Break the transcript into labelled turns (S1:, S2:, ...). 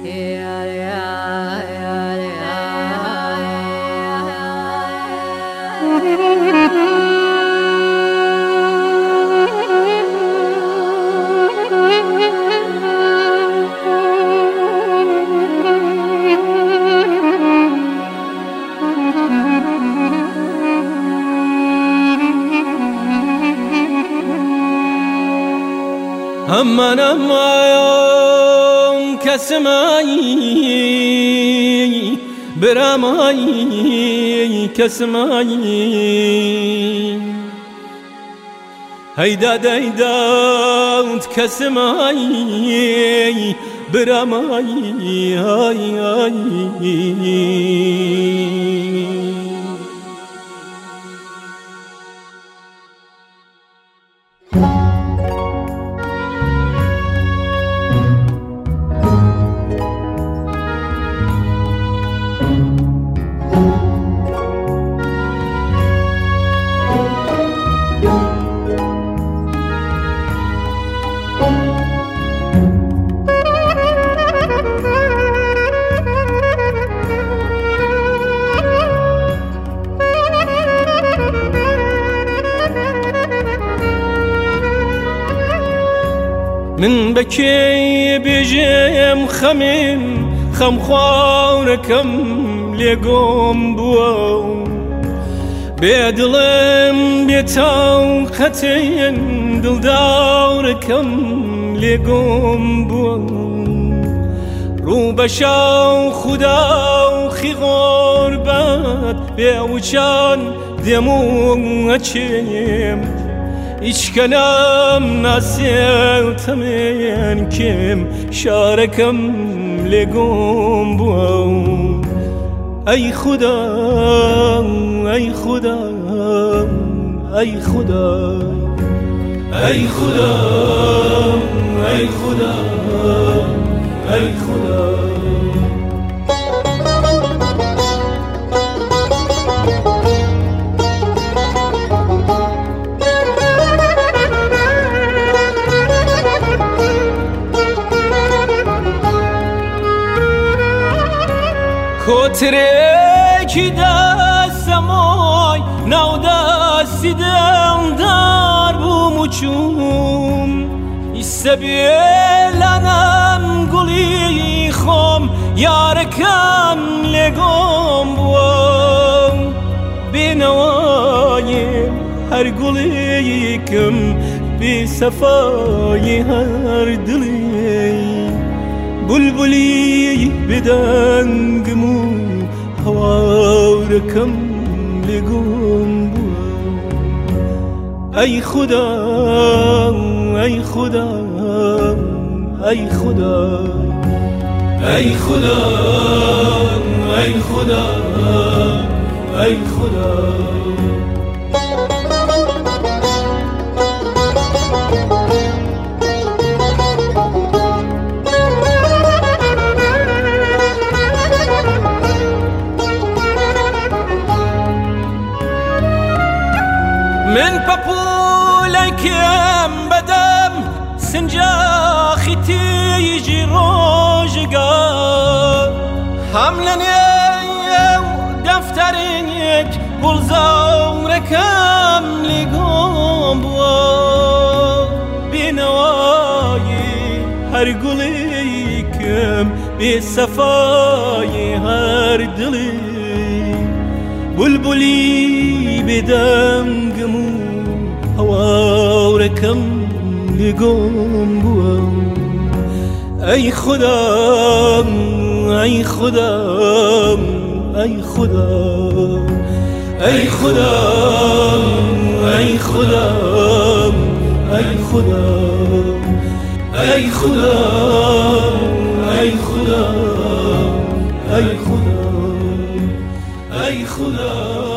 S1: من امام کسمایی برمایی کسمایی هیداد هیداد کسمایی برمایی های های من بكي بجيم خم خواركم لقوم بو بيدلم بيتاو ختين دل داركم لقوم بو رو بشاو خداو خي غربت بيوچان دمو اچيم ایچ کنم نسیتم این کم شارکم لگم بو ای خدا ای خدا ای خدا ای خدا ای خدا ای خدا کترکی دستمای نو دستی دل در بومچوم ایستبیلنم گلی خم یارکم لگم بوم بینوایم هر گلی کم بی صفای هر دلی بلبلی بدنگمو هوارکم لگم بو ای خدا ای خدا ای خدا ای خدا ای خدا ای خدا من پپولکم بدم سنجاخی تیجی روزگا حملنی دفترینک بلزارکم لگم بوا بینوایی هر گلیکم بی صفای هر دلی بلبلی بدنگمو هواركم لقوم بو ای خدا ای خدا ای خدا ای خدا ای خدا ای خدا ای خدا ای خدا ای خدا ای خدا